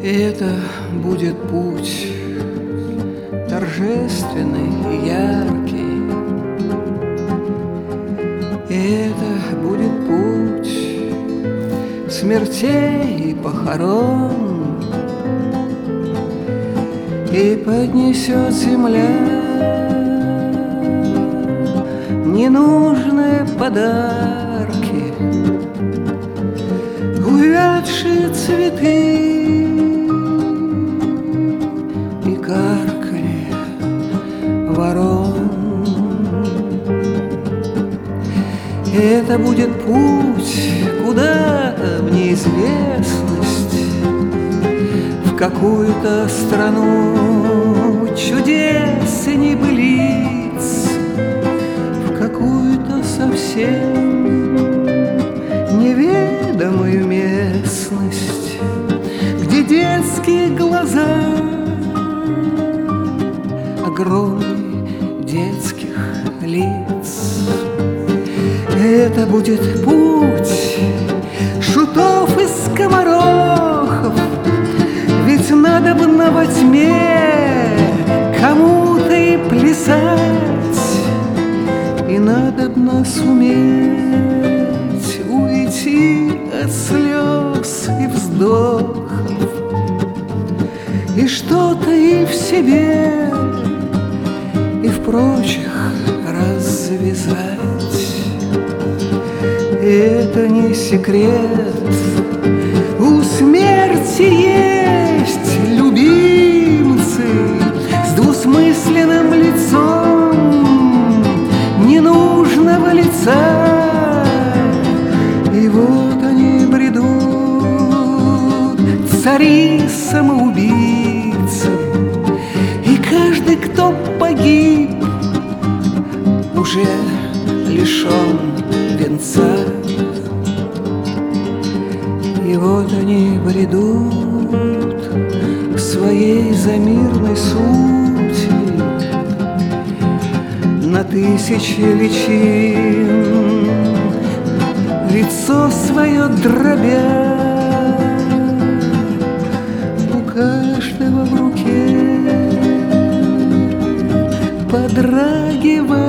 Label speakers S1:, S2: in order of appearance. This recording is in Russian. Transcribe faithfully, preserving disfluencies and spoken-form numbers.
S1: Это будет путь торжественный и яркий. Это будет путь смертей и похорон, и поднесет земля ненужные подарки, увядшие цветы и карканье ворон. Это будет путь куда-то в неизвестность, в какую-то страну чудес и небылиц, в какую-то совсем неведомую местность, где детские глаза огромней детских лиц. Это будет путь шутов и скоморохов, ведь надобно во тьме кому-то и плясать, и надобно суметь уйти от слез и вздохов, и что-то и в себе, и в прочих развязать. Это не секрет, у смерти есть любимцы с двусмысленным лицом ненужного лица, и вот они бредут, цари-самоубийцы, и каждый, кто погиб, уже лишен венца. И вот они бредут к своей замирной сути, на тысячи личин лицо свое дробя, у каждого в руке подрагивает